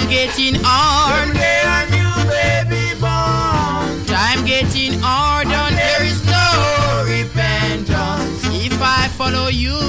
getting hard. Every day a new baby born. Time getting hard and there is no repentance. If I follow you,